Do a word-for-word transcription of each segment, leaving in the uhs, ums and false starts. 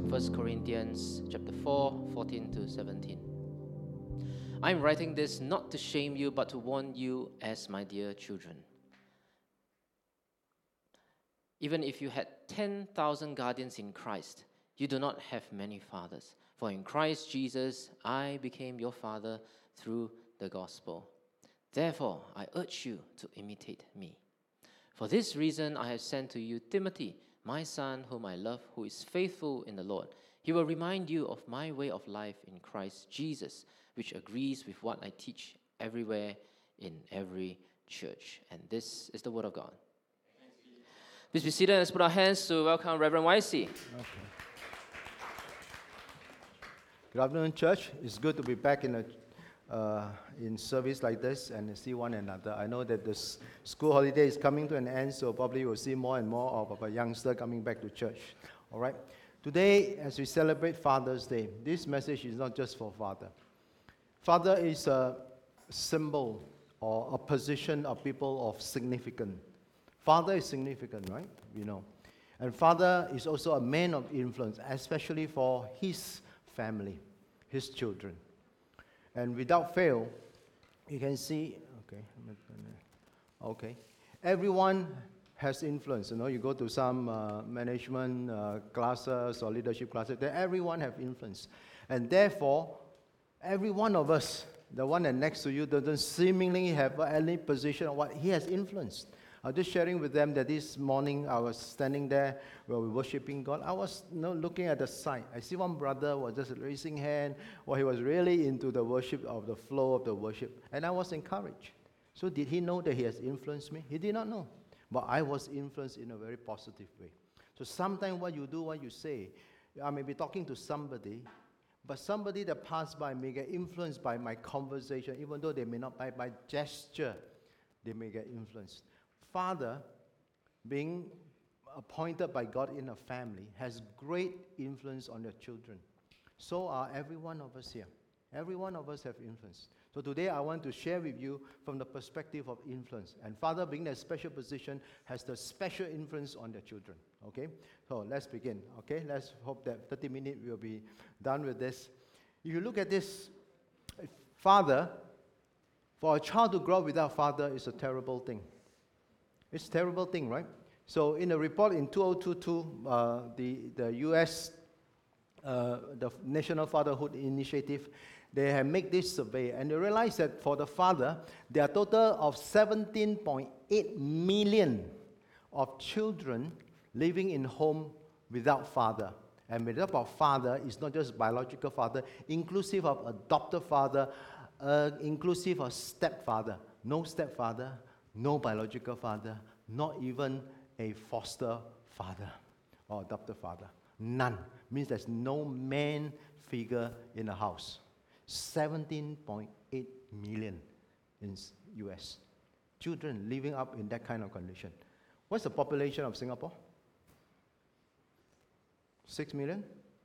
First Corinthians chapter four, fourteen to seventeen. I'm writing this not to shame you, but to warn you as my dear children. Even if you had ten thousand guardians in Christ, you do not have many fathers. For in Christ Jesus, I became your father through the gospel. Therefore, I urge you to imitate me. For this reason, I have sent to you Timothy, my son, whom I love, who is faithful in the Lord. He will remind you of my way of life in Christ Jesus, which agrees with what I teach everywhere in every church. And this is the word of God. Please be seated and let's put our hands to welcome Reverend Y C. Okay. Good afternoon, church. It's good to be back in a uh, in service like this and see one another. I know that the s- school holiday is coming to an end, so probably we'll see more and more of our youngsters coming back to church. All right. Today, as we celebrate Father's Day, this message is not just for father. Father is a symbol or a position of people of significance. Father is significant, right? You know. And father is also a man of influence, especially for his family, his children. And without fail, you can see, okay, okay, everyone has influence. You know, you go to some uh, management uh, classes or leadership classes, then everyone have influence. And therefore, every one of us, the one that next to you doesn't seemingly have any position of what he has influenced. I was just sharing with them that this morning I was standing there while we were worshiping God. I was you know, looking at the side. I see one brother was just raising hand, or he was really into the worship of the flow of the worship. And I was encouraged. So did he know that he has influenced me? He did not know. But I was influenced in a very positive way. So sometimes what you do, what you say, I may be talking to somebody, but somebody that passed by may get influenced by my conversation, even though they may not by my gesture, they may get influenced. Father, being appointed by God in a family, has great influence on your children. So are every one of us here. Every one of us have influence. So today I want to share with you from the perspective of influence. And father, being in a special position, has the special influence on their children. Okay? So let's begin. Okay? Let's hope that thirty minutes we'll be done with this. If you look at this, father, for a child to grow up without father is a terrible thing. It's a terrible thing, right? So in a report in two thousand twenty-two, uh, the, the U S, uh, the National Fatherhood Initiative, they have made this survey, and they realized that for the father, there are a total of seventeen point eight million of children living in home without father. And when we talk about father, it's not just biological father, inclusive of adopted father, uh, inclusive of stepfather. No stepfather, no biological father, not even a foster father or adopted father. None. Means there's no man figure in the house. seventeen point eight million in U S. Children living up in that kind of condition. What's the population of Singapore? Six million?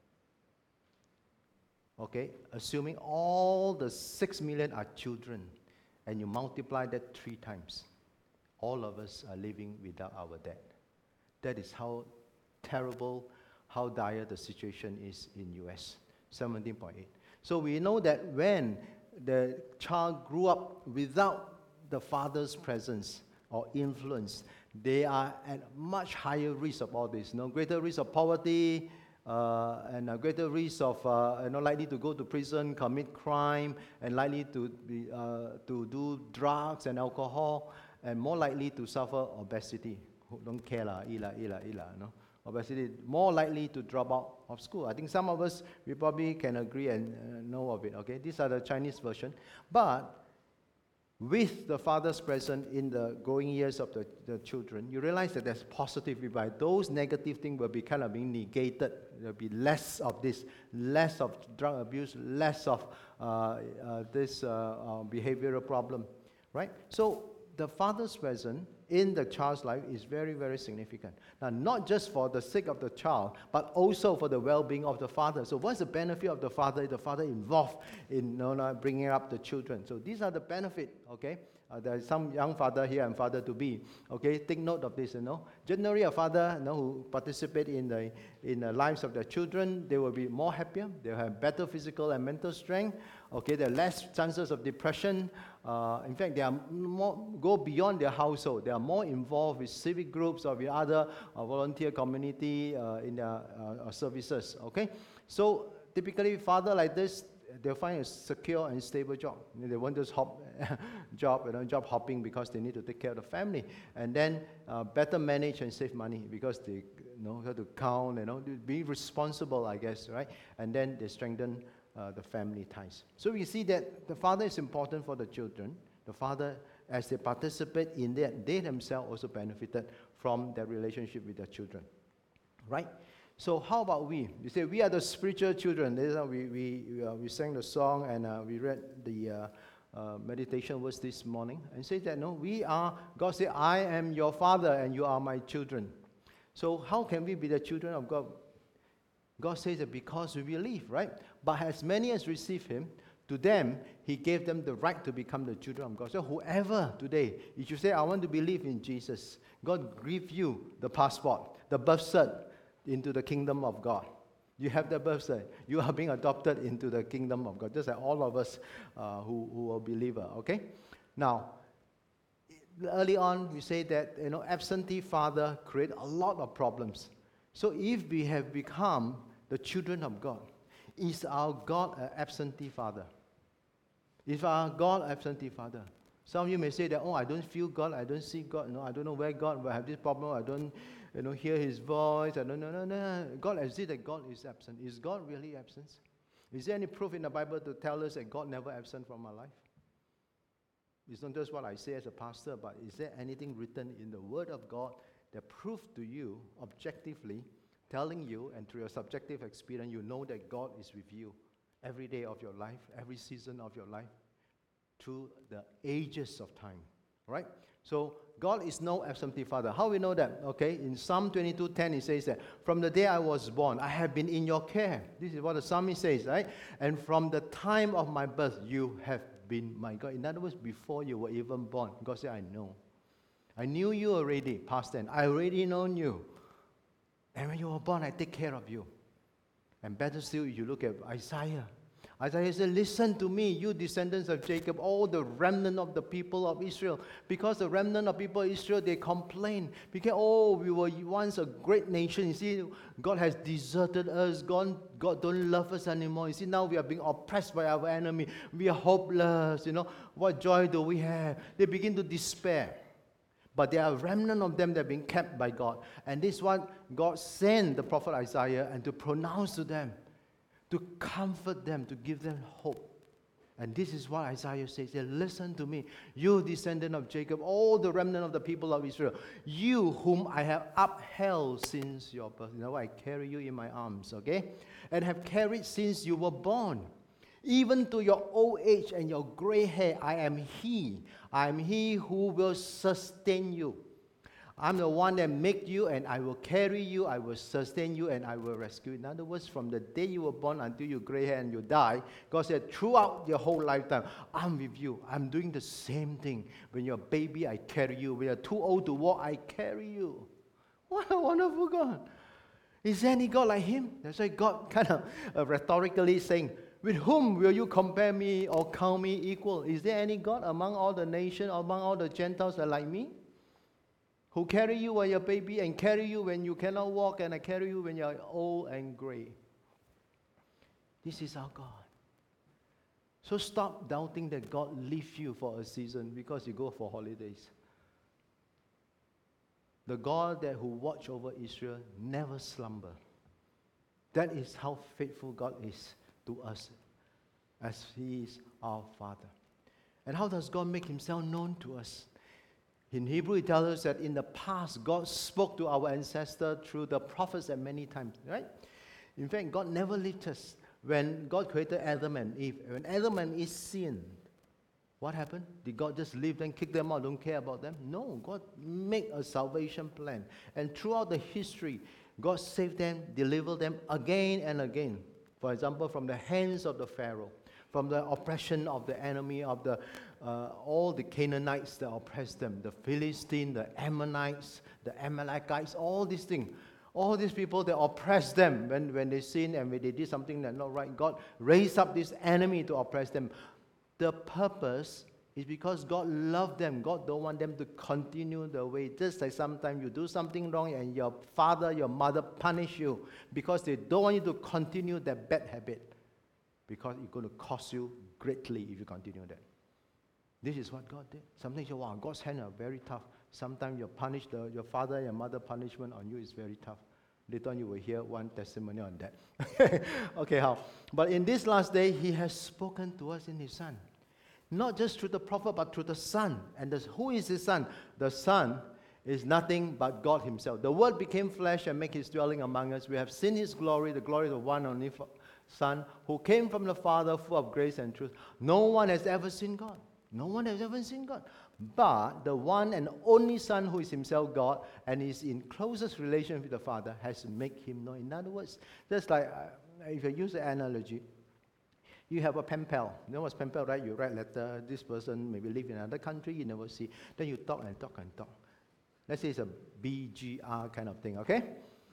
Okay, assuming all the six million are children, and you multiply that three times, all of us are living without our dad. That is how terrible, how dire the situation is in U S, seventeen point eight. So we know that when the child grew up without the father's presence or influence, they are at much higher risk of all this. You know, greater risk of poverty, uh, and a greater risk of uh, you know, likely to go to prison, commit crime, and likely to be uh, to do drugs and alcohol, and more likely to suffer obesity. Don't care lah, ila ila ila, no. Obesity, more likely to drop out of school. I think some of us, we probably can agree and uh, know of it, okay? These are the Chinese version. But with the father's presence in the growing years of the, the children, you realize that there's positive feedback. Those negative things will be kind of being negated. There'll be less of this, less of drug abuse, less of uh, uh, this uh, uh, behavioral problem, right? So the father's presence in the child's life is very, very significant. Now, not just for the sake of the child, but also for the well-being of the father. So what's the benefit of the father? The father involved in you know, bringing up the children. So these are the benefits, okay, Uh, there is some young father here and father to be. Okay, take note of this. You know, generally a father, you know, who participate in the in the lives of their children, they will be more happier. They will have better physical and mental strength. Okay, there are less chances of depression. Uh, in fact, they are more go beyond their household. They are more involved with civic groups or with other uh, volunteer community uh, in their uh, services. Okay, so typically, father like this, they'll find a secure and stable job. They won't just hop job, you know, job hopping because they need to take care of the family, and then uh, better manage and save money because they know how to count, you know, be responsible, I guess, right? And then they strengthen uh, the family ties. So we see that the father is important for the children. The father, as they participate in that, they themselves also benefited from their relationship with their children, right? So how about we? You say we are the spiritual children. This is how we we we, uh, we sang the song and uh, we read the uh, uh, meditation verse this morning and say that no, we are. God said, "I am your father and you are my children." So how can we be the children of God? God says that because we believe, right? But as many as receive Him, to them He gave them the right to become the children of God. So whoever today, if you say, "I want to believe in Jesus," God give you the passport, the birth cert into the kingdom of God. You have the birth cert. You are being adopted into the kingdom of God, just like all of us uh, who, who are believers, okay? Now, early on, we say that, you know, absentee father create a lot of problems. So if we have become the children of God, is our God an absentee father? Is our God absentee father? Some of you may say that, oh, I don't feel God, I don't see God, no, I don't know where God, I have this problem, I don't, you know, hear His voice, I don't know, no, no, God, as if that God is absent. Is God really absent? Is there any proof in the Bible to tell us that God never absent from our life? It's not just what I say as a pastor, but is there anything written in the Word of God that proves to you, objectively, telling you, and through your subjective experience, you know that God is with you every day of your life, every season of your life, through the ages of time, right? So God is no absentee father. How we know that? Okay, in Psalm twenty-two ten, it says that, "From the day I was born, I have been in your care." This is what the psalmist says, right? "And from the time of my birth, you have been my God." In other words, before you were even born, God said, "I know. I knew you already, past tense. I already known you. And when you were born, I take care of you." And better still, you look at Isaiah. Isaiah said, "Listen to me, you descendants of Jacob, all the remnant of the people of Israel." Because the remnant of people of Israel, they complain. Because, oh, we were once a great nation. You see, God has deserted us. God, God don't love us anymore. You see, now we are being oppressed by our enemy. We are hopeless. You know, what joy do we have? They begin to despair. But there are a remnant of them that are being kept by God. And this is what God sent the prophet Isaiah and to pronounce to them, to comfort them, to give them hope. And this is what Isaiah says. He said, "Listen to me, you descendant of Jacob, all the remnant of the people of Israel, you whom I have upheld since your birth." You know, I carry you in my arms, okay? "And have carried since you were born. Even to your old age and your gray hair, I am He. I am He who will sustain you. I'm the one that made you, and I will carry you, I will sustain you, and I will rescue you." In other words, from the day you were born until you gray hair and you die, God said, throughout your whole lifetime, I'm with you. I'm doing the same thing. When you're a baby, I carry you. When you're too old to walk, I carry you. What a wonderful God. Is there any God like Him? That's why God kind of uh, rhetorically saying, "With whom will you compare me or count me equal? Is there any God among all the nations, among all the Gentiles that are like me? Who carry you when you're a baby and carry you when you cannot walk, and I carry you when you're old and gray." This is our God. So stop doubting that God leaves you for a season because you go for holidays. The God that who watch over Israel never slumber. That is how faithful God is to us, as He is our Father. And how does God make Himself known to us? In Hebrew, it tells us that in the past, God spoke to our ancestors through the prophets at many times, right? In fact, God never left us. When God created Adam and Eve, when Adam and Eve sinned, what happened? Did God just leave them, kick them out, don't care about them? No, God made a salvation plan. And throughout the history, God saved them, delivered them again and again. For example, from the hands of the Pharaoh, from the oppression of the enemy, of the uh, all the Canaanites that oppressed them, the Philistines, the Ammonites, the Amalekites, all these things. All these people that oppressed them when, when they sinned and when they did something that's not right, God raised up this enemy to oppress them. The purpose is because God loved them. God don't want them to continue the way. Just like sometimes you do something wrong and your father, your mother punish you because they don't want you to continue that bad habit, because it's going to cost you greatly if you continue that. This is what God did. Sometimes you say, wow, God's hands are very tough. Sometimes you punish the, your father and mother punishment on you is very tough. Later on you will hear one testimony on that. Okay, how? But in this last day, He has spoken to us in His Son. Not just through the prophet, but through the Son. And the, who is His Son? The Son is nothing but God Himself. The Word became flesh and made His dwelling among us. We have seen His glory, the glory of the one only Son, who came from the Father, full of grace and truth. No one has ever seen God. No one has ever seen God. But the one and only Son, who is Himself God and is in closest relation with the Father, has made Him known. In other words, just like uh, if I use the analogy, you have a pen pal. You know what's pen pal, right? You write letter. This person maybe live in another country. You never see. Then you talk and talk and talk. Let's say it's a B G R kind of thing. Okay.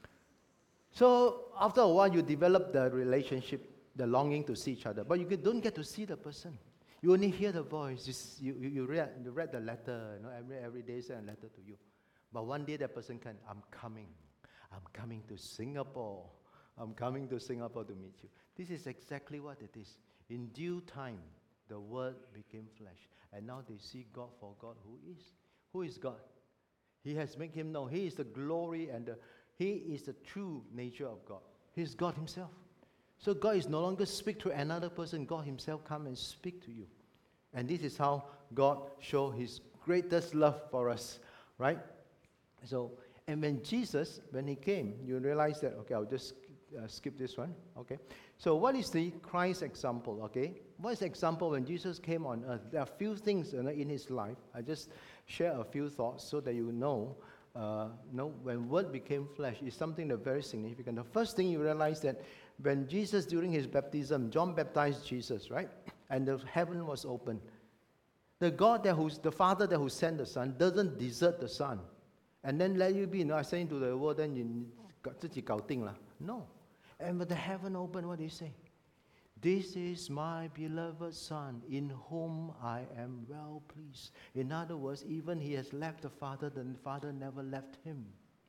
So after a while, you develop the relationship, the longing to see each other, but you don't get to see the person. You only hear the voice. You, you, you, read, you read the letter. You know, every, every day send a letter to you. But one day that person can, I'm coming. I'm coming to Singapore. I'm coming to Singapore to meet you. This is exactly what it is. In due time, the Word became flesh. And now they see God for God who is. Who is God? He has made Him known. He is the glory and the, He is the true nature of God. He is God Himself. So God is no longer speak to another person. God Himself come and speak to you. And this is how God show His greatest love for us, right? So, and when Jesus, when He came, you realize that, okay, I'll just uh, skip this one, okay? So what is the Christ example, okay? What is the example when Jesus came on earth? There are a few things you know, in His life. I just share a few thoughts so that you know, uh, know when Word became flesh is something that's very significant. The first thing you realize that when Jesus, during His baptism, John baptized Jesus, right? And the heaven was open. The God that who's, the Father that who sent the Son doesn't desert the Son. And then let you be, you know, I say into the world, then you got 自己搞定了. No. And when the heaven opened, what do you say? This is my beloved Son, in whom I am well pleased. In other words, even He has left the Father, the Father never left Him.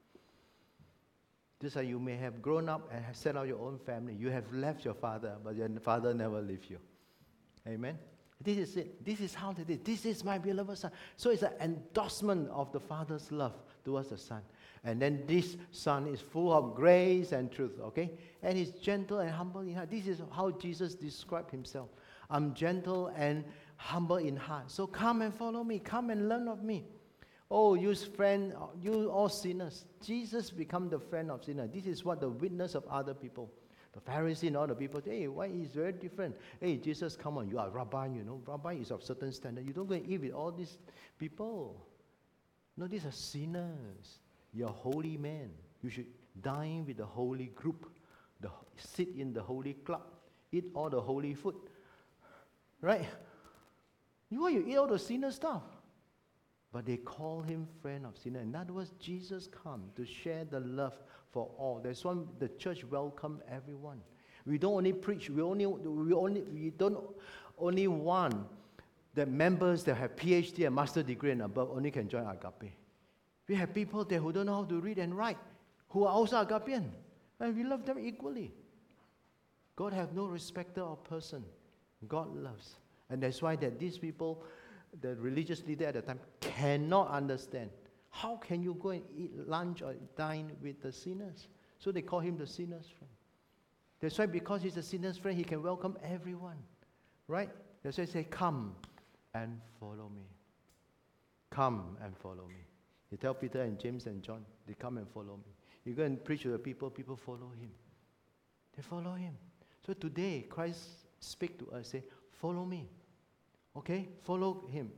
Just like you may have grown up and have set out your own family. You have left your father, but your father never left you. Amen? This is it. This is how it is. This is my beloved Son. So it's an endorsement of the Father's love towards the Son. And then this Son is full of grace and truth, okay? And He's gentle and humble in heart. This is how Jesus described Himself. I'm gentle and humble in heart. So come and follow me. Come and learn of me. Oh, you friend, you all sinners. Jesus become the friend of sinners. This is what the witness of other people. The Pharisees and all the people say, hey, why is very different? Hey, Jesus, come on, you are rabbi, you know. Rabbi is of certain standard. You don't go and eat with all these people. No, these are sinners. You're a holy man. You should dine with the holy group. The, sit in the holy club. Eat all the holy food. Right? Why you eat all the sinner stuff? But they call Him friend of sinners. In other words, Jesus come to share the love for all. That's why the church welcome everyone. We don't only preach. We only we only we don't only want the members that have PhD and master degree and above only can join Agape. We have people there who don't know how to read and write, who are also Agapean, and we love them equally. God have no respecter of person. God loves, and that's why that these people, the religious leader at the time, cannot understand. How can you go and eat lunch or dine with the sinners? So they call Him the sinner's friend. That's why because He's a sinner's friend, He can welcome everyone. Right? That's why He say, come and follow me. Come and follow me. He tell Peter and James and John, they come and follow me. You go and preach to the people, people follow Him. They follow Him. So today, Christ speak to us, say, follow me. Okay? Follow Him.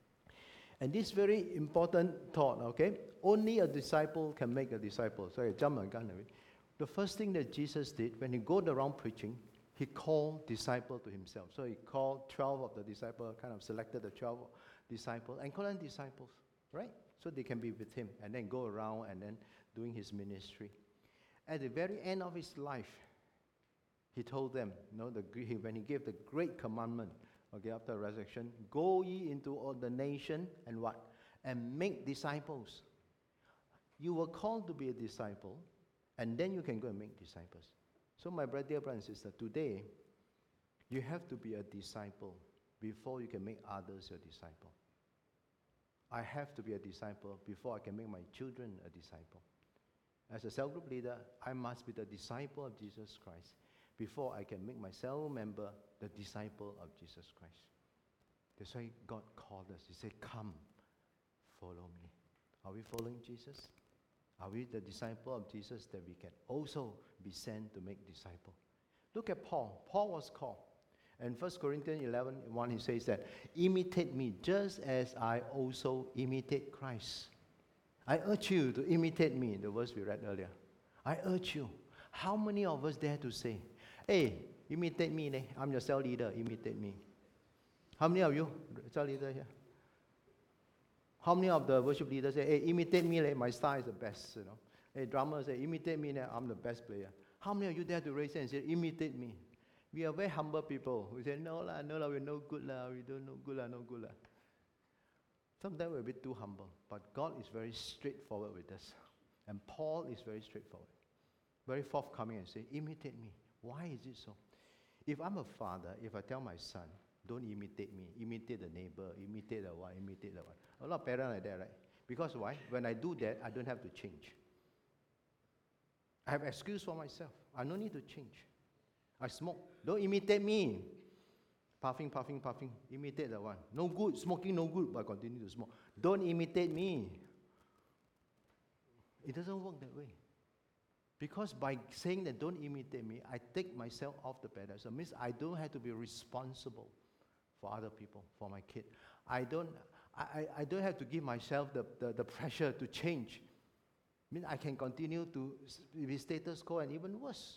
And this very important thought, okay? Only a disciple can make a disciple. Sorry, jump my gun a bit. The first thing that Jesus did when He go around preaching, he called disciples to himself. So he called twelve of the disciples, kind of selected the twelve disciples, and called them disciples, right? So they can be with him, and then go around and then doing his ministry. At the very end of his life, he told them, you know, the, when he gave the great commandment, okay, after resurrection, go ye into all the nation and what? And make disciples. You were called to be a disciple, and then you can go and make disciples. So my brother, dear brother and sister, today, you have to be a disciple before you can make others your disciple. I have to be a disciple before I can make my children a disciple. As a cell group leader, I must be the disciple of Jesus Christ before I can make my cell member the disciple of Jesus Christ. That's why God called us. He said, come, follow me. Are we following Jesus? Are we the disciple of Jesus that we can also be sent to make disciples? Look at Paul. Paul was called. In First Corinthians eleven one, he says that, imitate me just as I also imitate Christ. I urge you to imitate me, the verse we read earlier. I urge you. How many of us dare to say, hey, imitate me, ne? I'm your cell leader, imitate me. How many of you, cell leader here? How many of the worship leaders say, hey, imitate me, like, my style is the best, you know? Hey, drummers say, imitate me, like, I'm the best player. How many of you dare to raise hand and say, imitate me? We are very humble people. We say, no la, no la, we're no good la, we don't know good la, no good la. Sometimes we're a bit too humble, but God is very straightforward with us. And Paul is very straightforward, very forthcoming and say, imitate me. Why is it so? If I'm a father, if I tell my son, don't imitate me, imitate the neighbor, imitate the one, imitate the one. A lot of parents like that, right? Because why? When I do that, I don't have to change. I have excuse for myself. I don't need to change. I smoke. Don't imitate me. Puffing, puffing, puffing. Imitate the one. No good. Smoking no good, but I continue to smoke. Don't imitate me. It doesn't work that way. Because by saying that don't imitate me, I take myself off the pedestal. It means I don't have to be responsible for other people, for my kid. I don't, I, I don't have to give myself the, the, the pressure to change. I mean, I can continue to be status quo and even worse.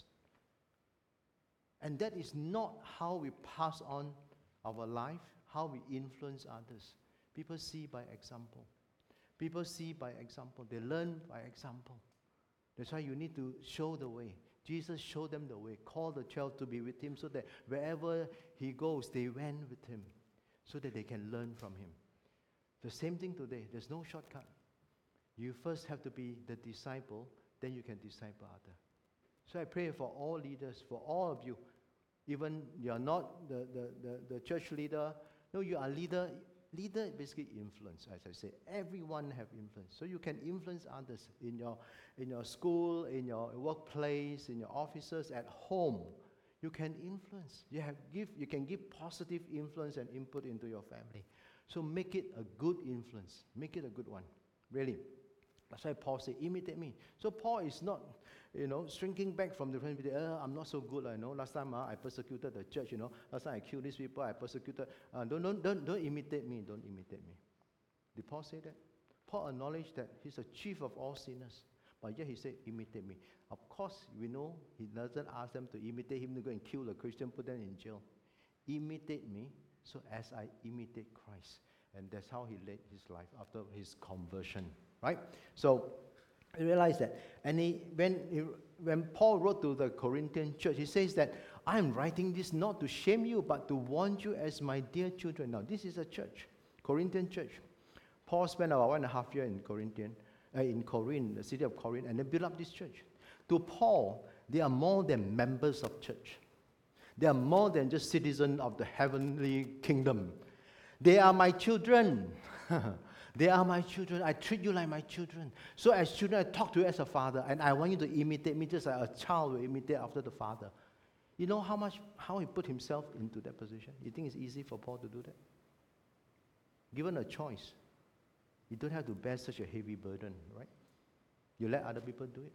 And that is not how we pass on our life, how we influence others. People see by example. People see by example. They learn by example. That's why you need to show the way. Jesus showed them the way, called the twelve to be with him so that wherever he goes, they went with him so that they can learn from him. The same thing today. There's no shortcut. You first have to be the disciple, then you can disciple others. So I pray for all leaders, for all of you. Even you are not the, the, the, the church leader. No, you are leader. Leader basically influence, as I say. Everyone have influence. So you can influence others in your, in your school, in your workplace, in your offices, at home. You can influence. You, have give, you can give positive influence and input into your family. So make it a good influence. Make it a good one. Really. That's why Paul said, imitate me. So Paul is not, you know, shrinking back from the friend. Uh, I'm not so good, I know. Last time uh, I persecuted the church, you know. Last time I killed these people, I persecuted. Uh, don't, don't, don't, don't imitate me. Don't imitate me. Did Paul say that? Paul acknowledged that he's the chief of all sinners. But yet he said, imitate me. Of course, we know he doesn't ask them to imitate him to go and kill a Christian, put them in jail. Imitate me so as I imitate Christ. And that's how he led his life after his conversion. Right? So, I realize that. And he, when, he, when Paul wrote to the Corinthian church, he says that, I am writing this not to shame you, but to warn you as my dear children. Now, this is a church, Corinthian church. Paul spent about one and a half year in Corinthian, uh, in Corinth, the city of Corinth, and they built up this church. To Paul, they are more than members of church. They are more than just citizens of the heavenly kingdom. They are my children. They are my children. I treat you like my children. So as children, I talk to you as a father, and I want you to imitate me just like a child will imitate after the father. You know how much, how he put himself into that position? You think it's easy for Paul to do that? Given a choice, you don't have to bear such a heavy burden, right? You let other people do it.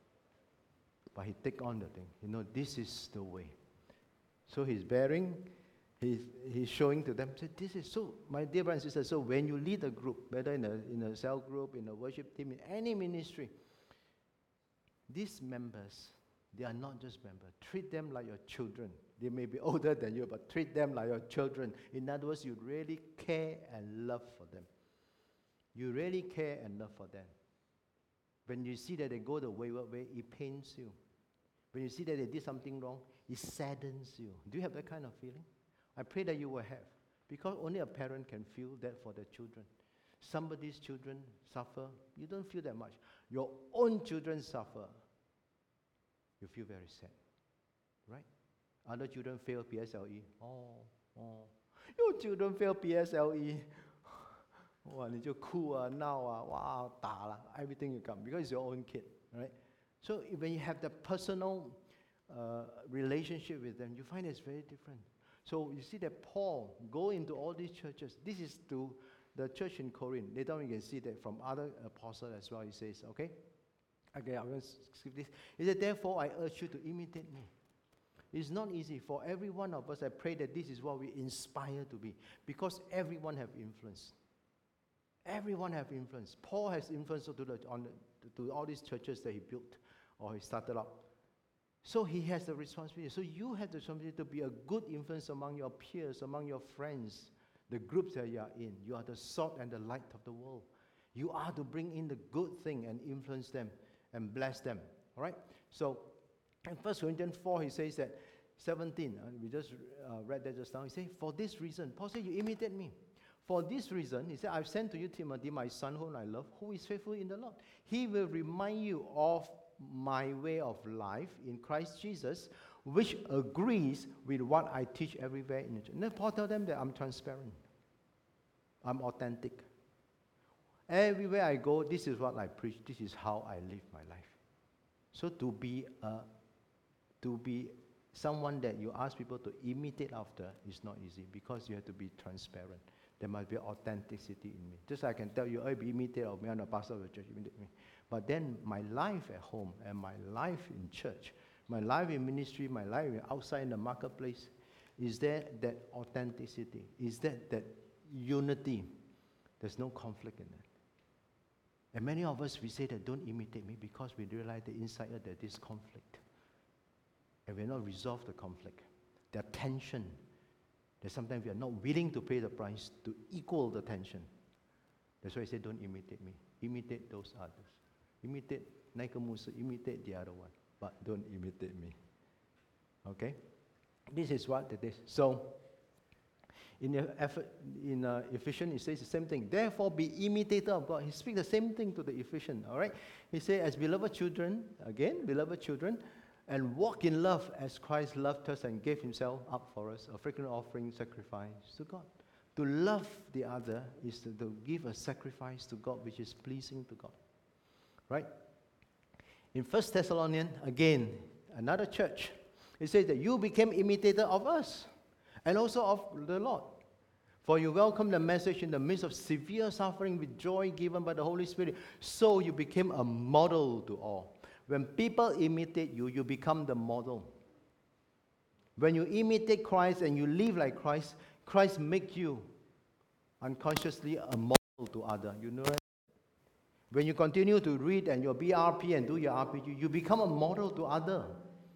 But he take on the thing. You know, this is the way. So he's bearing, he's, he's showing to them, say, this is so, my dear brothers and sisters, so when you lead a group, whether in a, in a cell group, in a worship team, in any ministry, these members They are not just members. Treat them like your children. They may be older than you, but treat them like your children. In other words, you really care and love for them. You really care and love for them. When you see that they go the wayward way, it pains you. When you see that they did something wrong, it saddens you. Do you have that kind of feeling? I pray that you will have. Because only a parent can feel that for their children. Somebody's children suffer, you don't feel that much. Your own children suffer, you feel very sad. Right? Other children fail P S L E. Oh, oh. Your children fail P S L E. 哇，你就哭啊，闹啊，哇，打啦 everything you come because it's your own kid, right? So when you have the personal uh, relationship with them, you find it's very different. So you see that Paul go into all these churches. This is to the church in Corinth. Later on you can see that from other apostles as well. He says, okay, okay, I'm going to skip this. He said, therefore I urge you to imitate me. It's not easy for every one of us. I pray that this is what we inspire to be, because everyone have influence. Everyone have influence. Paul has influence to, the, on the, to all these churches that he built or he started up. So he has the responsibility. So you have the responsibility to be a good influence among your peers, among your friends, the groups that you are in. You are the salt and the light of the world. You are to bring in the good thing and influence them and bless them. All right? So in First Corinthians four, he says that, seventeen, uh, we just uh, read that just now. He says, for this reason, Paul said, you imitate me. For this reason, he said, I've sent to you Timothy, my son whom I love, who is faithful in the Lord. He will remind you of my way of life in Christ Jesus, which agrees with what I teach everywhere in the church. And then Paul tells them that I'm transparent. I'm authentic. Everywhere I go, this is what I preach. This is how I live my life. So to be a, to be someone that you ask people to imitate after is not easy, because you have to be transparent. There must be authenticity in me. Just like I can tell you, I be imitate of me, I'm the pastor of the church, imitate me. But then my life at home and my life in church, my life in ministry, my life outside in the marketplace, is there that authenticity? Is there that unity? There's no conflict in it. And many of us, we say that don't imitate me because we realize that inside us there is conflict. And we're not resolve the conflict. There's tension. That sometimes we are not willing to pay the price to equal the tension. That's why I say don't imitate me. Imitate those others. Imitate Nike Musa, imitate the other one. But don't imitate me. Okay? This is what it is. So, in, the effort, in uh, Ephesians, it says the same thing. Therefore, be imitator of God. He speaks the same thing to the Ephesians. All right? He says, as beloved children, again, beloved children, and walk in love as Christ loved us and gave himself up for us, a fragrant offering, sacrifice to God. To love the other is to, to give a sacrifice to God which is pleasing to God. Right? In First Thessalonians, again, another church, it says that you became imitator of us and also of the Lord. For you welcomed the message in the midst of severe suffering with joy given by the Holy Spirit. So you became a model to all. When people imitate you, you become the model. When you imitate Christ and you live like Christ, Christ makes you unconsciously a model to others. You know that? When you continue to read and your B R P and do your R P G, you become a model to others.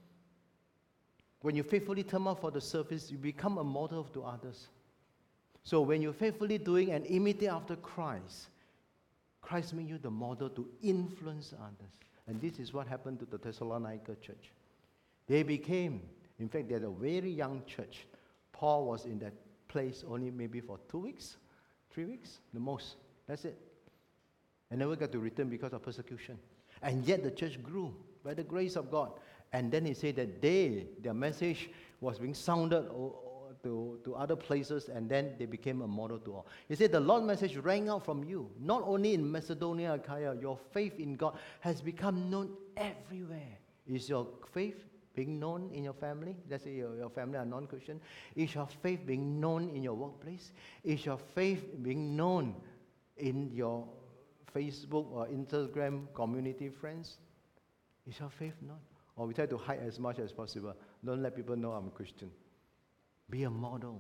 When you faithfully turn up for the service, you become a model to others. So when you're faithfully doing and imitate after Christ, Christ makes you the model to influence others. And this is what happened to the Thessalonica church. They became, in fact, they're a very young church. Paul was in that place only maybe for two weeks, three weeks, the most. That's it. And never got to return because of persecution. And yet the church grew by the grace of God. And then he said that they, their message was being sounded to, to other places, and then they became a model to all. He said the Lord's message rang out from you, not only in Macedonia, Achaia. Your faith in God has become known everywhere. Is your faith being known in your family? Let's say your, your family are non-Christian. Is your faith being known in your workplace? Is your faith being known in your Facebook or Instagram community friends? Is your faith known? Or we try to hide as much as possible. Don't let people know I'm a Christian. Be a model.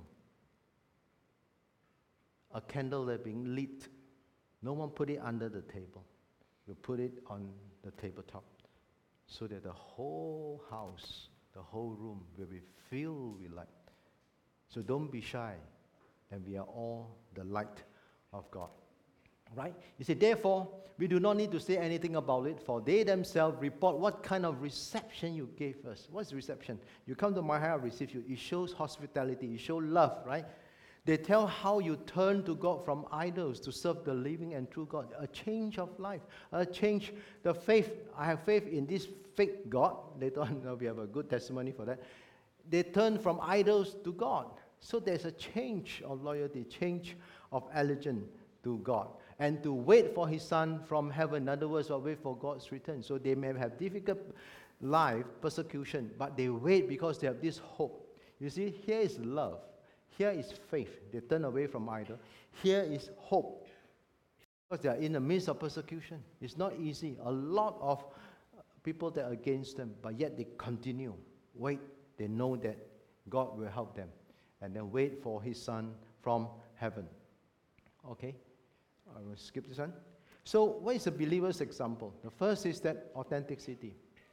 A candle that's being lit. No one put it under the table. You put it on the tabletop. so that the whole house, the whole room will be filled with light. So don't be shy, and we are all the light of God. Right? You see, therefore, we do not need to say anything about it, for they themselves report what kind of reception you gave us. What's reception? You come to my house, I receive you. It shows hospitality, it shows love, right? They tell how you turn to God from idols to serve the living and true God. A change of life, a change, the faith. I have faith in this fake God. Later on, we have a good testimony for that. They turn from idols to God. So there's a change of loyalty, change of allegiance to God. And to wait for his son from heaven. In other words, wait for God's return. So they may have difficult life, persecution, but they wait because they have this hope. You see, here is love. Here is faith. They turn away from idol. Here is hope. Because they are in the midst of persecution. It's not easy. A lot of people that are against them, but yet they continue. Wait. They know that God will help them. And then wait for his son from heaven. Okay? I will skip this one. So, what is a believer's example? The first is that authenticity.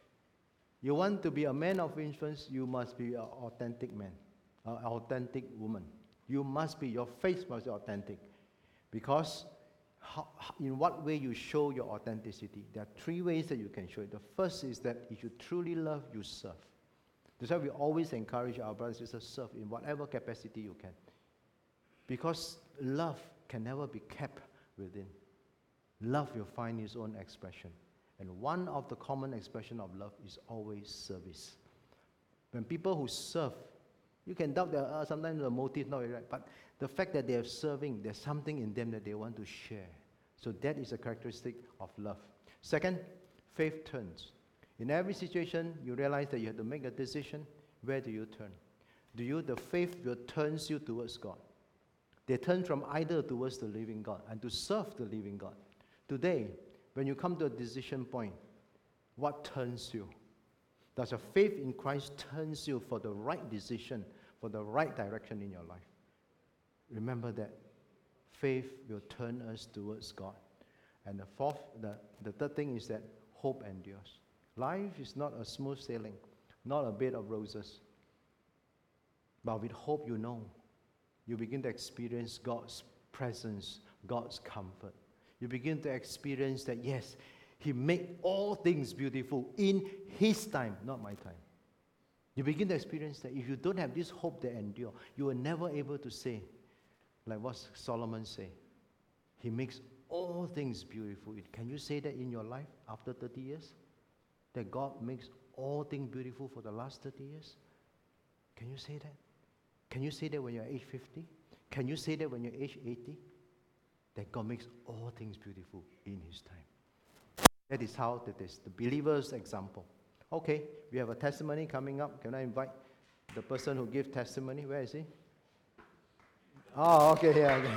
You want to be a man of influence, you must be an authentic man, an authentic woman. You must be, your face must be authentic. Because how, in what way you show your authenticity? There are three ways that you can show it. The first is that if you truly love, you serve. That's why we always encourage our brothers and sisters to serve in whatever capacity you can. Because love can never be kept within. Love will find its own expression. And one of the common expression of love is always service. When people who serve, you can doubt that uh, sometimes the motive not right, but the fact that they are serving, there's something in them that they want to share. So that is a characteristic of love. Second, faith turns. In every situation, you realize that you have to make a decision. Where do you turn? Do you, the faith will turns you towards God. They turn from idol towards the living God and to serve the living God. Today, when you come to a decision point, what turns you? Does your faith in Christ turns you for the right decision, for the right direction in your life? Remember that faith will turn us towards God. And the fourth, the, the third thing is that hope endures. Life is not a smooth sailing, not a bed of roses. But with hope, you know, you begin to experience God's presence, God's comfort. You begin to experience that, yes, he made all things beautiful in his time, not my time. You begin to experience that if you don't have this hope that endure, you are never able to say, like what Solomon said, he makes all things beautiful. Can you say that in your life after thirty years? That God makes all things beautiful for the last thirty years? Can you say that? Can you say that when you're age fifty? Can you say that when you're age eighty? That God makes all things beautiful in his time. That is how that is the believer's example. Okay, we have a testimony coming up. Can I invite the person who gives testimony? Where is he? Oh, okay, yeah, okay.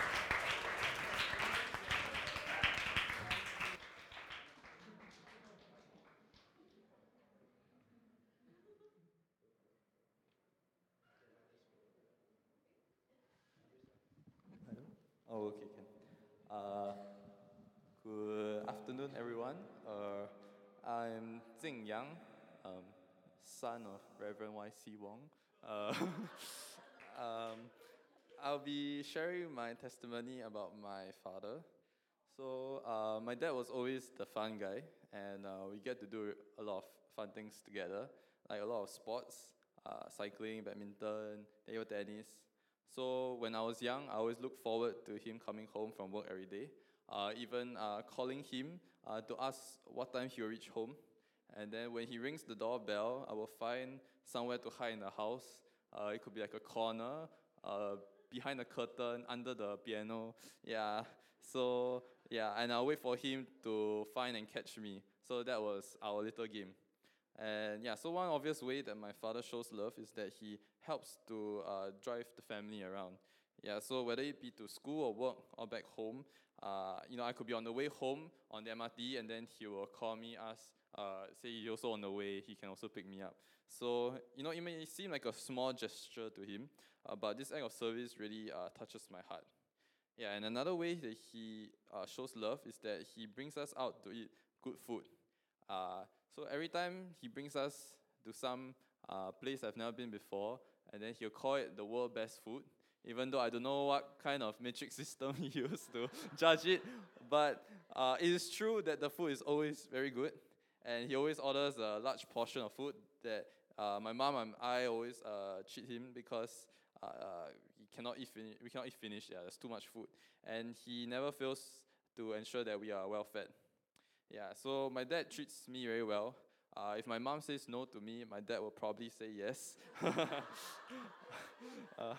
Oh, okay, can. Uh, good afternoon, everyone. Uh, I'm Jing Yang, um, son of Reverend Y C Wong. Uh, um, I'll be sharing my testimony about my father. So, uh, my dad was always the fun guy, and uh, we get to do a lot of fun things together, like a lot of sports, uh, cycling, badminton, table tennis. So when I was young, I always looked forward to him coming home from work every day, uh, even uh, calling him uh, to ask what time he will reach home. And then when he rings the doorbell, I will find somewhere to hide in the house. Uh, it could be like a corner, uh, behind a curtain, under the piano. Yeah, so yeah, and I'll wait for him to find and catch me. So that was our little game. And yeah, so one obvious way that my father shows love is that he helps to uh, drive the family around. Yeah, so whether it be to school or work or back home, uh, you know, I could be on the way home on the M R T, and then he will call me, ask, uh, say he's also on the way, he can also pick me up. So, you know, it may seem like a small gesture to him, uh, but this act of service really uh, touches my heart. Yeah, and another way that he uh, shows love is that he brings us out to eat good food. Uh, So every time he brings us to some uh, place I've never been before, and then he'll call it the world best food, even though I don't know what kind of metric system he used to judge it. But uh, it is true that the food is always very good, and he always orders a large portion of food that uh, my mom and I always uh, treat him because uh, uh, he cannot eat fini- we cannot eat finish. Yeah, there's too much food, and he never fails to ensure that we are well fed. Yeah, so my dad treats me very well. Uh, if my mom says no to me, my dad will probably say yes. uh,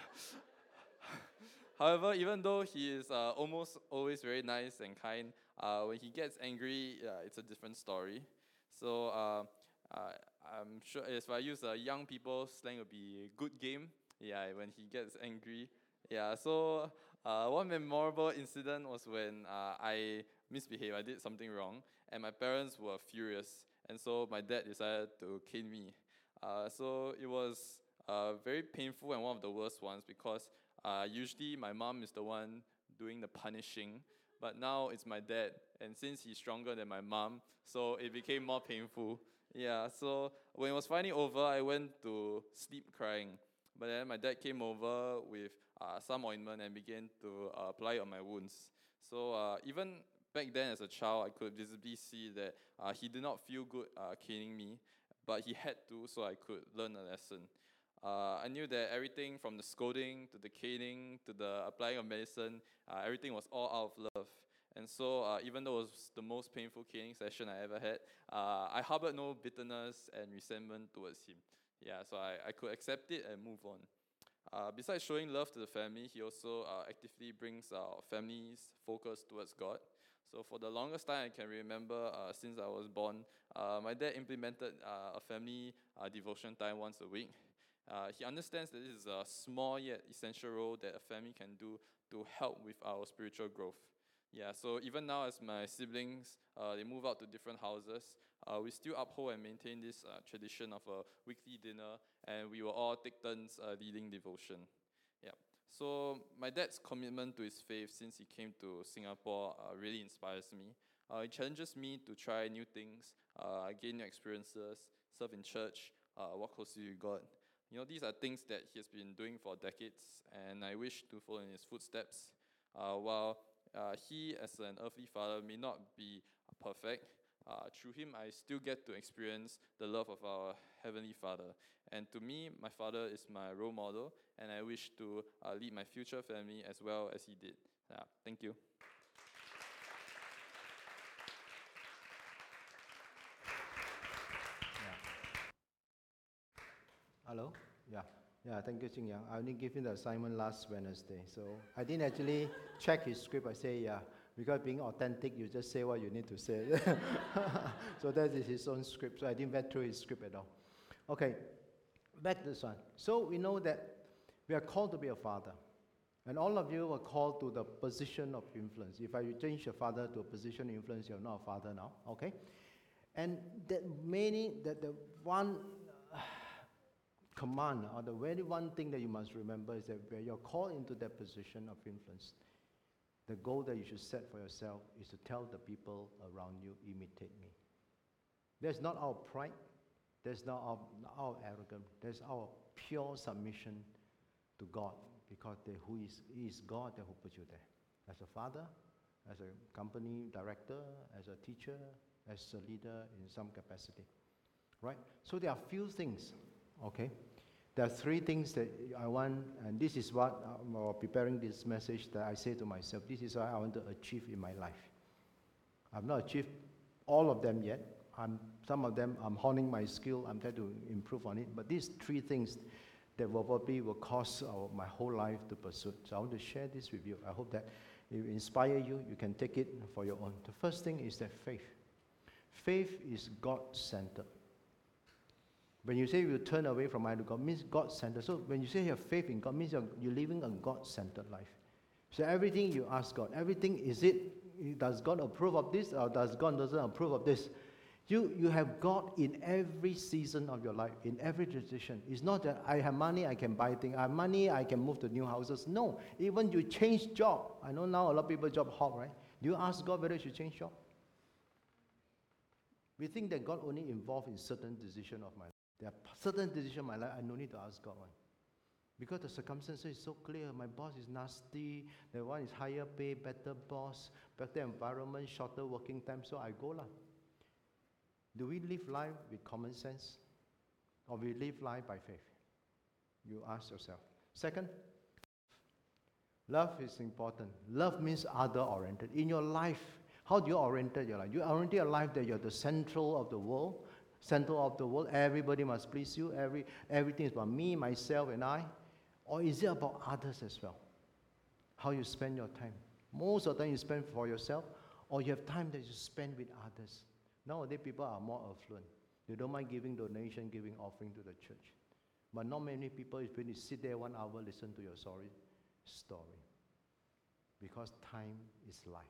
however, even though he is uh, almost always very nice and kind, uh, when he gets angry, uh, it's a different story. So uh, uh, I'm sure if I use a young people slang, it would be good game. Yeah, when he gets angry. Yeah, so uh, one memorable incident was when uh, I misbehaved. I did something wrong, and my parents were furious, and so my dad decided to cane me. Uh, so it was uh, very painful and one of the worst ones because uh, usually my mom is the one doing the punishing, but now it's my dad, and since he's stronger than my mom, so it became more painful. Yeah, so when it was finally over, I went to sleep crying. But then my dad came over with uh, some ointment and began to uh, apply it on my wounds. So uh, even back then as a child, I could visibly see that uh, he did not feel good uh, caning me, but he had to so I could learn a lesson. Uh, I knew that everything from the scolding to the caning to the applying of medicine, uh, everything was all out of love. And so uh, even though it was the most painful caning session I ever had, uh, I harbored no bitterness and resentment towards him. Yeah, so I, I could accept it and move on. Uh, besides showing love to the family, he also uh, actively brings our family's focus towards God. So for the longest time I can remember uh, since I was born, uh, my dad implemented uh, a family uh, devotion time once a week. Uh, he understands that this is a small yet essential role that a family can do to help with our spiritual growth. Yeah, so even now as my siblings, uh, they move out to different houses, uh, we still uphold and maintain this uh, tradition of a weekly dinner, and we will all take turns uh, leading devotion. Yeah. So my dad's commitment to his faith since he came to Singapore uh, really inspires me. Uh, it challenges me to try new things, uh, gain new experiences, serve in church, uh, walk closely with God. You know, these are things that he has been doing for decades, and I wish to follow in his footsteps. Uh, while uh, he, as an earthly father, may not be perfect, uh, through him I still get to experience the love of our Heavenly Father. And to me, my father is my role model, and I wish to uh, lead my future family as well as he did. Yeah, thank you. Hello? Yeah. Yeah, thank you, Jing Yang. I only gave him the assignment last Wednesday. So I didn't actually check his script. I say, yeah, because being authentic, you just say what you need to say. So that is his own script. So I didn't vet through his script at all. Okay, back to this one. So we know that we are called to be a father. And all of you are called to the position of influence. If I change your father to a position of influence, you're not a father now, okay? And that many, that the one uh, command or the very one thing that you must remember is that when you're called into that position of influence, the goal that you should set for yourself is to tell the people around you, imitate me. That's not our pride, that's not our, not our arrogance, that's our pure submission to God, because they, who is, it is God that who put you there. As a father, as a company director, as a teacher, as a leader in some capacity. Right? So there are few things, okay? There are three things that I want, and this is what, uh, preparing this message, that I say to myself, this is what I want to achieve in my life. I've not achieved all of them yet. I'm, some of them, I'm honing my skill, I'm trying to improve on it, but these three things that will probably will cause our, my whole life to pursue. So I want to share this with you. I hope that it will inspire you, you can take it for your own. The first thing is that faith. Faith is God-centered. When you say you turn away from idol God, means God-centered. So when you say you have faith in God, means you're, you're living a God-centered life. So everything you ask God, everything, is it, does God approve of this, or does God doesn't approve of this? You, you have God in every season of your life, in every decision. It's not that I have money, I can buy things. I have money, I can move to new houses. No, even you change job. I know now a lot of people job hop, right? Do you ask God whether you should change job? We think that God only involved in certain decision of my life. There are certain decisions in my life I no need to ask God one. Because the circumstances is so clear. My boss is nasty. The one is higher pay, better boss, better environment, shorter working time. So I go lah. Do we live life with common sense? Or we live life by faith? You ask yourself. Second, love is important. Love means other-oriented. In your life, how do you orientate your life? You orientate your life that you're the central of the world. Central of the world. Everybody must please you. Every, everything is about me, myself, and I. Or is it about others as well? How you spend your time. Most of the time you spend for yourself, or you have time that you spend with others. Nowadays people are more affluent. They don't mind giving donation, giving offering to the church. But not many people is going to sit there one hour, listen to your sorry story. Because time is life.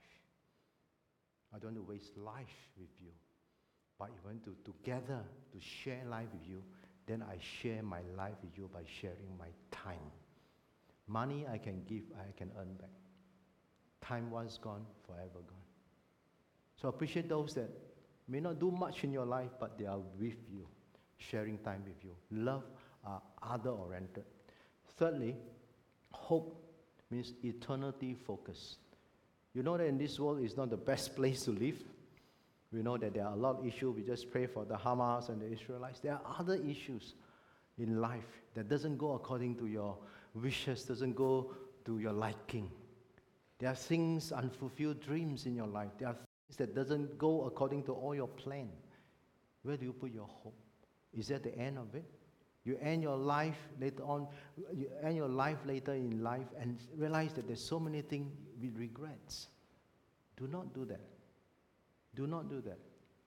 I don't want to waste life with you. But if I want to together to share life with you, then I share my life with you by sharing my time. Money I can give, I can earn back. Time once gone, forever gone. So appreciate those that may not do much in your life, but they are with you, sharing time with you. Love are other-oriented. Thirdly, hope means eternity focus. You know that in this world is not the best place to live. We know that there are a lot of issues. We just pray for the Hamas and the Israelites. There are other issues in life that doesn't go according to your wishes, doesn't go to your liking. There are things, unfulfilled dreams in your life. There are things that doesn't go according to all your plan. Where do you put your hope? Is that the end of it? You end your life later on, you end your life later in life and realize that there's so many things with regrets. Do not do that. Do not do that.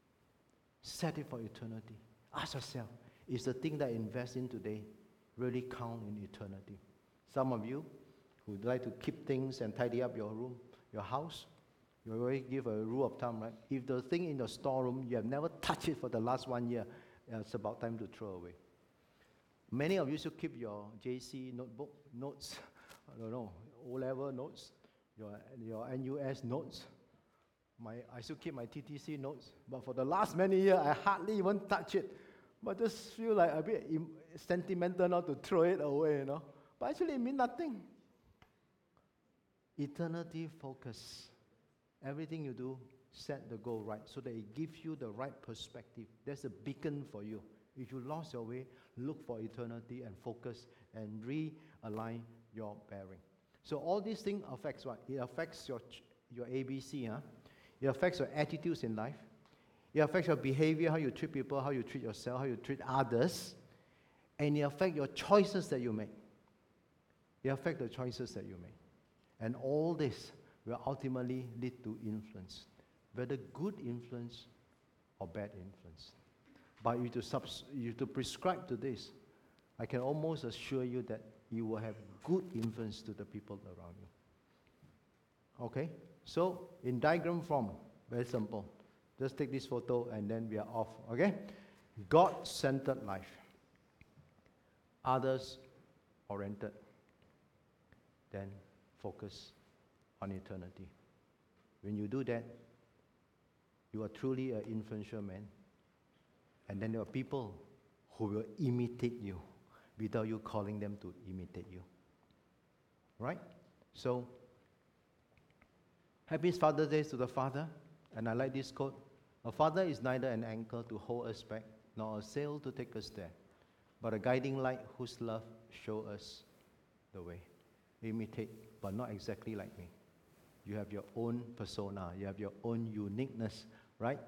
Set it for eternity. Ask yourself, is the thing that I invest in today really count in eternity? Some of you who would like to keep things and tidy up your room, your house, you already give a rule of thumb, right? If the thing in your storeroom, you have never touched it for the last one year, it's about time to throw away. Many of you should keep your J C notebook, notes, I don't know, O-level notes, your, your N U S notes. My, I still keep my T T C notes, but for the last many years, I hardly even touch it. But just feel like a bit im- sentimental now to throw it away, you know. But actually, it means nothing. Eternity focus. Everything you do, set the goal right so that it gives you the right perspective. That's a beacon for you. If you lost your way, look for eternity and focus and realign your bearing. So all these things affects what? It affects your ch- your A B C, huh? It affects your attitudes in life. It affects your behavior, how you treat people, how you treat yourself, how you treat others. And it affects your choices that you make. It affects the choices that you make. And all this will ultimately lead to influence, whether good influence or bad influence. But you to, subs- you to prescribe to this, I can almost assure you that you will have good influence to the people around you. Okay? So, in diagram form, very simple. Just take this photo and then we are off, okay? God-centered life. Others-oriented. Then focus on eternity. When you do that, you are truly an influential man. And then there are people who will imitate you without you calling them to imitate you. Right? So, happy Father's Day to the father. And I like this quote. A father is neither an anchor to hold us back, nor a sail to take us there, but a guiding light whose love shows us the way. Imitate, but not exactly like me. You have your own persona. You have your own uniqueness, right?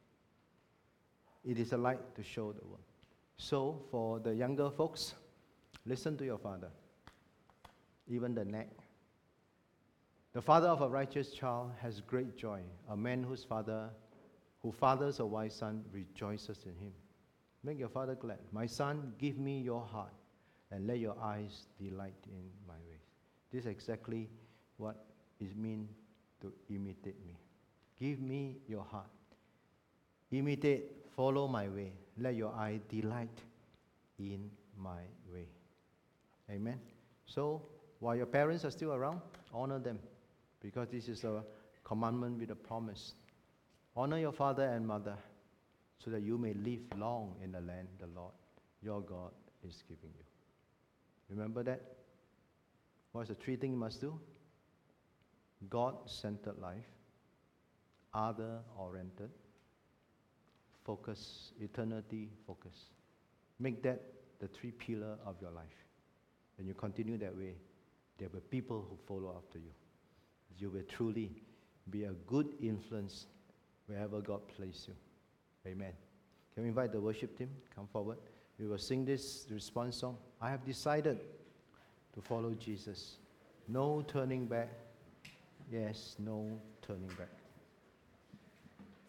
It is a light to show the world. So, for the younger folks, listen to your father. Even the neck. The father of a righteous child has great joy. A man whose father, who fathers a wise son, rejoices in him. Make your father glad. My son, give me your heart, and let your eyes delight in my ways. This is exactly what it means to imitate me. Give me your heart. Imitate, follow my way. Let your eye delight in my way. Amen. So, while your parents are still around, honor them. Because this is a commandment with a promise. Honor your father and mother, so that you may live long in the land the Lord your God is giving you. Remember that? What's the three things you must do? God-centered life, other-oriented, focus, eternity focus. Make that the three pillars of your life. When you continue that way, there will be people who follow after you. You will truly be a good influence wherever God places you. Amen. Can we invite the worship team? Come forward. We will sing this response song. I have decided to follow Jesus. No turning back. Yes, no turning back.